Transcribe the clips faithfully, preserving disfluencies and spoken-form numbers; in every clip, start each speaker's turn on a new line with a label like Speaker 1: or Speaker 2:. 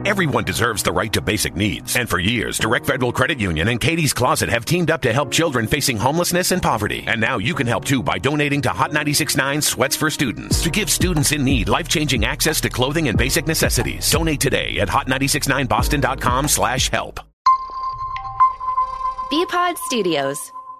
Speaker 1: Everyone deserves the right to basic needs. And for years, Direct Federal Credit Union and Katie's Closet have teamed up to help children facing homelessness and poverty. And now you can help too by donating to Hot ninety-six point nine Sweats for Students to give students in need life-changing access to clothing and basic necessities. Donate today at hot nine six nine boston dot com slash help.
Speaker 2: B-Pod Studios.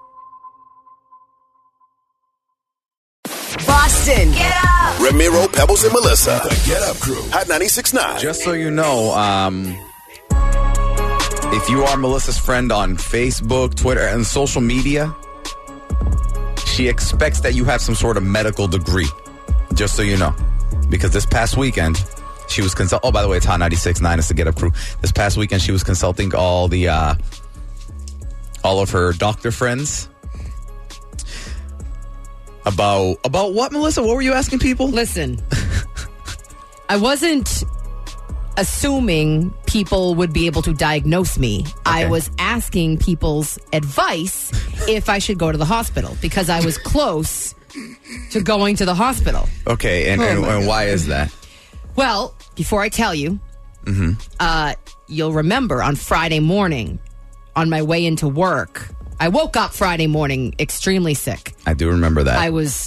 Speaker 3: Boston.
Speaker 2: Get up!
Speaker 4: Ramiro, Pebbles, and Melissa. The Get Up Crew. Hot ninety-six point nine.
Speaker 5: Just so you know, um, if you are Melissa's friend on Facebook, Twitter, and social media, she expects that you have some sort of medical degree. Just so you know. Because this past weekend, she was consulting. Oh, by the way, it's Hot ninety-six point nine. It's the Get Up Crew. This past weekend, she was consulting all the, uh, all of her doctor friends. About about what, Melissa? What were you asking people?
Speaker 3: Listen, I wasn't assuming people would be able to diagnose me. Okay. I was asking people's advice if I should go to the hospital because I was close to going to the hospital.
Speaker 5: Okay, and,
Speaker 3: oh
Speaker 5: and, and why is that?
Speaker 3: Well, before I tell you, mm-hmm. uh, you'll remember on Friday morning, on my way into work, I woke up Friday morning extremely sick.
Speaker 5: I do remember that.
Speaker 3: I was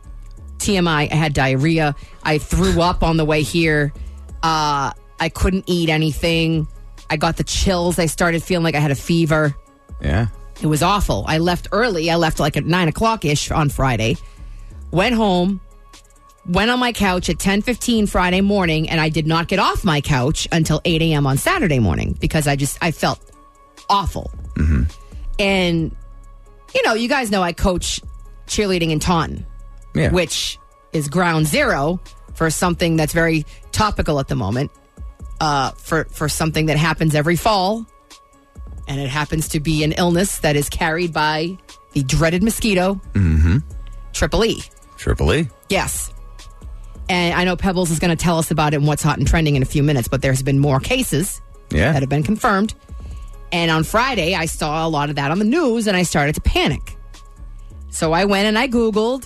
Speaker 3: T M I. I had diarrhea. I threw up on the way here. Uh, I couldn't eat anything. I got the chills. I started feeling like I had a fever.
Speaker 5: Yeah.
Speaker 3: It was awful. I left early. I left like at nine o'clock-ish on Friday. Went home. Went on my couch at ten fifteen Friday morning, and I did not get off my couch until eight a.m. on Saturday morning because I just, I felt awful.
Speaker 5: Mm-hmm.
Speaker 3: And, you know, you guys know I coach cheerleading in Taunton,
Speaker 5: yeah.
Speaker 3: which is ground zero for something that's very topical at the moment, uh, for, for something that happens every fall. And it happens to be an illness that is carried by the dreaded mosquito,
Speaker 5: mm-hmm.
Speaker 3: Triple E.
Speaker 5: Triple E?
Speaker 3: Yes. And I know Pebbles is going to tell us about it and what's hot and trending in a few minutes, but there's been more cases
Speaker 5: yeah.
Speaker 3: that have been confirmed. And on Friday, I saw a lot of that on the news, and I started to panic. So I went and I Googled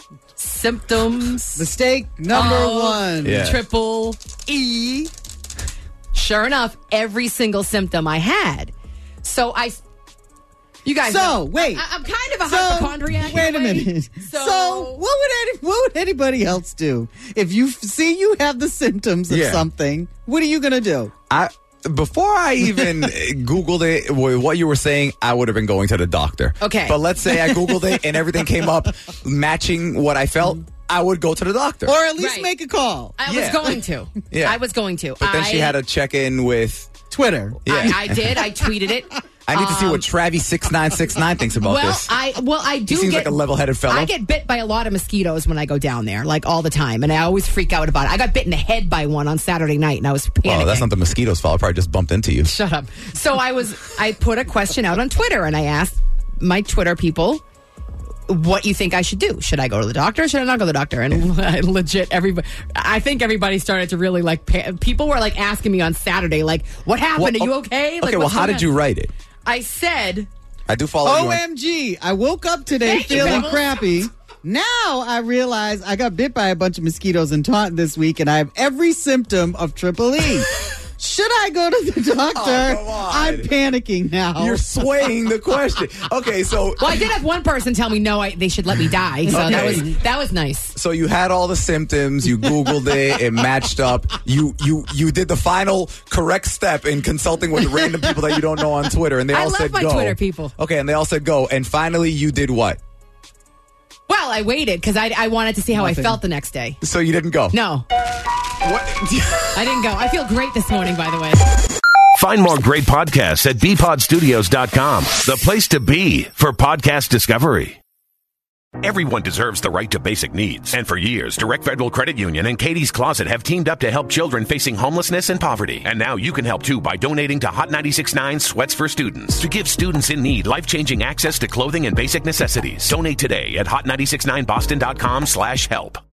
Speaker 3: symptoms.
Speaker 6: Mistake number one.
Speaker 5: Yeah.
Speaker 3: Triple E. Sure enough, every single symptom I had. So I... You guys
Speaker 6: So,
Speaker 3: know,
Speaker 6: wait.
Speaker 3: I, I'm kind of a
Speaker 6: so,
Speaker 3: hypochondriac.
Speaker 6: Wait a
Speaker 3: anyway.
Speaker 6: minute.
Speaker 3: So,
Speaker 6: So, what would any, what would anybody else do? If you f- see you have the symptoms of
Speaker 5: Yeah.
Speaker 6: something, what are you going to do?
Speaker 5: I... Before I even Googled it, what you were saying, I would have been going to the doctor.
Speaker 3: Okay.
Speaker 5: But let's say I Googled it and everything came up matching what I felt, I would go to the doctor.
Speaker 6: Or at least
Speaker 3: Right.
Speaker 6: make a call.
Speaker 3: I
Speaker 5: Yeah.
Speaker 3: was going to.
Speaker 5: Yeah.
Speaker 3: I was going to.
Speaker 5: But then
Speaker 3: I,
Speaker 5: she had to check in with...
Speaker 6: Twitter.
Speaker 5: Yeah.
Speaker 3: I, I did. I tweeted it.
Speaker 5: I need to see
Speaker 3: Um,
Speaker 5: what Travis six nine six nine thinks about
Speaker 3: well,
Speaker 5: this.
Speaker 3: I well I do
Speaker 5: He seems
Speaker 3: get,
Speaker 5: like a level-headed fellow.
Speaker 3: I get bit by a lot of mosquitoes when I go down there, like all the time, and I always freak out about it. I got bit in the head by one on Saturday night, and I was panicking.
Speaker 5: Well, that's not the mosquito's fault. I probably just bumped into you.
Speaker 3: Shut up. So I was I put a question out on Twitter, and I asked my Twitter people what you think I should do. Should I go to the doctor? Or should I not go to the doctor? And legit, everybody. I think everybody started to really like. Pa- people were like asking me on Saturday, like, "What happened?
Speaker 5: Well,
Speaker 3: Are you okay?" Like,
Speaker 5: okay, well,
Speaker 3: what's
Speaker 5: how
Speaker 3: going
Speaker 5: did you
Speaker 3: on?
Speaker 5: write it?
Speaker 3: I said,
Speaker 5: I do follow you
Speaker 6: O
Speaker 5: on...
Speaker 6: M G. I woke up today
Speaker 3: Thank you,
Speaker 6: feeling
Speaker 3: Pebbles.
Speaker 6: crappy. Now I realize I got bit by a bunch of mosquitoes in Taunton this week, and I have every symptom of Triple E. Should I go to the doctor?
Speaker 5: Oh, come on.
Speaker 6: I'm panicking now.
Speaker 5: You're swaying the question. Okay, so...
Speaker 3: well, I did have one person tell me no, I, they should let me die. So
Speaker 5: Okay.
Speaker 3: that was that was nice.
Speaker 5: So you had all the symptoms, you Googled it, it matched up. You you you did the final correct step in consulting with random people that you don't know on Twitter, and they
Speaker 3: I
Speaker 5: all
Speaker 3: love
Speaker 5: said
Speaker 3: my
Speaker 5: go.
Speaker 3: Twitter people.
Speaker 5: Okay, and they all said go, and finally you did what?
Speaker 3: Well, I waited because I, I wanted to see how
Speaker 6: Nothing.
Speaker 3: I felt the next day.
Speaker 5: So you didn't go?
Speaker 3: No,
Speaker 5: What?
Speaker 3: I didn't go. I feel great this morning, by the way.
Speaker 1: Find more great podcasts at b pod studios dot com, the place to be for podcast discovery. Everyone deserves the right to basic needs. And for years, Direct Federal Credit Union and Katie's Closet have teamed up to help children facing homelessness and poverty. And now you can help too by donating to Hot ninety-six point nine Sweats for Students to give students in need life-changing access to clothing and basic necessities. Donate today at hot nine six nine boston dot com slash help.